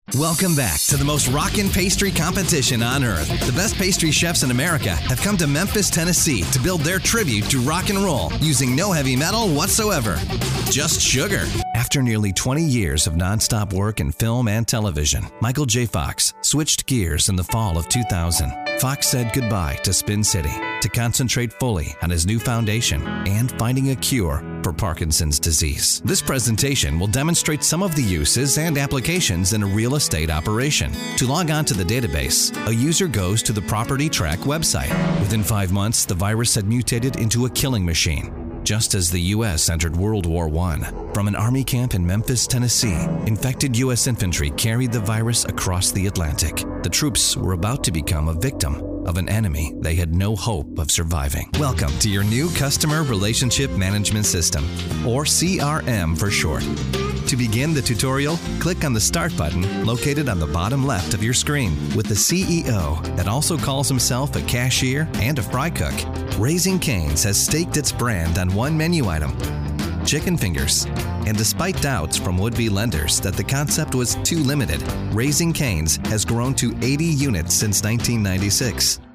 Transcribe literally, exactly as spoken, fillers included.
Welcome back to the most rockin' pastry competition on earth. The best pastry chefs in America have come to Memphis, Tennessee to build their tribute to rock and roll using no heavy metal whatsoever. Just sugar. After nearly twenty years of nonstop work in film and television, Michael J. Fox switched gears in the fall of two thousand. Fox said goodbye to Spin City to concentrate fully on his new foundation and finding a cure for Parkinson's disease. This presentation will demonstrate some of the uses and applications in a real estate operation. To log on to the database, a user goes to the Property Track website. Within five months, the virus had mutated into a killing machine, just as the U S entered World War One. From an army camp in Memphis, Tennessee, infected U S infantry carried the virus across the Atlantic. The troops were about to become a victim of an enemy they had no hope of surviving. Welcome to your new Customer Relationship Management System, or C R M for short. To begin the tutorial, click on the Start button located on the bottom left of your screen. With the C E O that also calls himself a cashier and a fry cook, Raising Cane's has staked its brand on one menu item: chicken fingers. And despite doubts from would-be lenders that the concept was too limited, Raising Cane's has grown to eighty units since nineteen ninety-six.